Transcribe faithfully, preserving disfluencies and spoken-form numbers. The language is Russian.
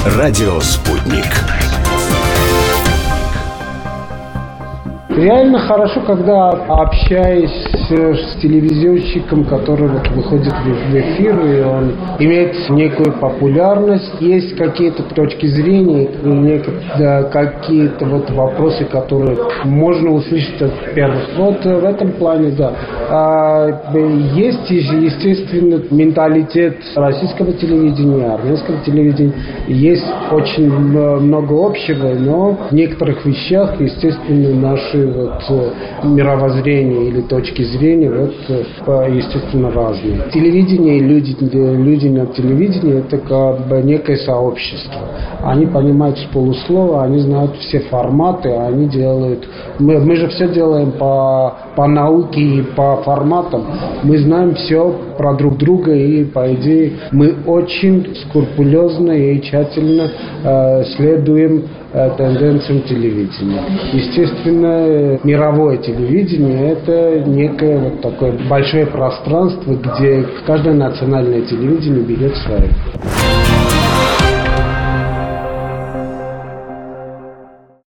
Радио «Спутник». Реально хорошо, когда общаясь с телевизионщиком, который вот выходит в эфир, и он имеет некую популярность, есть какие-то точки зрения, какие-то вот вопросы, которые можно услышать от первых. Вот в этом плане, да. А есть, естественно, менталитет российского телевидения, армянского телевидения. Есть очень много общего, но в некоторых вещах, естественно, наши вот мировоззрение или точки зрения, вот, естественно, разные. Телевидение и люди, люди на телевидении – это как бы некое сообщество. Они понимают с полуслова, они знают все форматы, они делают… Мы, мы же все делаем по, по науке и по форматам. Мы знаем все про друг друга, и, по идее, мы очень скрупулезно и тщательно э, следуем тенденциям телевидения. Естественно, мировое телевидение – это некое вот такое большое пространство, где каждое национальное телевидение берет свое.